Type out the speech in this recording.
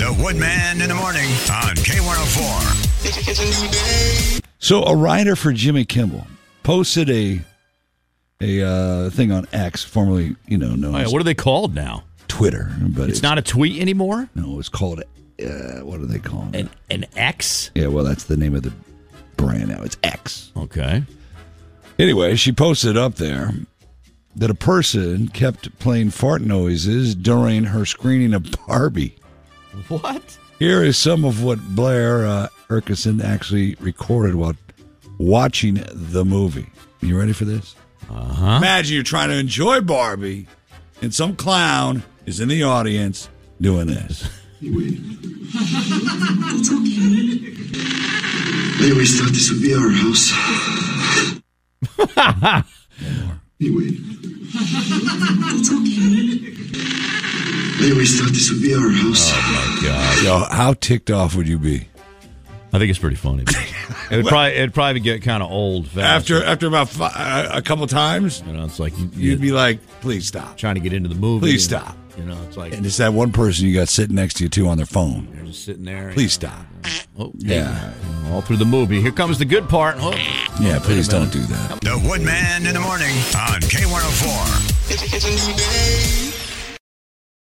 The Woodman in the Morning on K104. So a writer for Jimmy Kimmel posted a thing on X, formerly known as what are they called now? Twitter, but It's not a tweet anymore? No, it's called what do they call it? An X? Yeah, well, that's the name of the brand now. It's X. Okay. Anyway, she posted up there that a person kept playing fart noises during her screening of Barbie. What? Here is some of what Blair Erkison actually recorded while watching the movie. You ready for this? Uh-huh. Imagine you're trying to enjoy Barbie, and some clown is in the audience doing this. It's okay. I always thought this would be our house. Anyway. It's okay. I always thought this would be our house. Oh, my God. Yo, how ticked off would you be? I think it's pretty funny. It'd probably get kind of old fast. After about a couple times, it's like you'd be like, please stop. Trying to get into the movie. Please stop. It's like... And it's that one person you got sitting next to you, too, on their phone. They're just sitting there. Please stop. Oh, yeah. All through the movie. Here comes the good part. Oh. Yeah, please don't do that. The Woodman in the Morning on K104.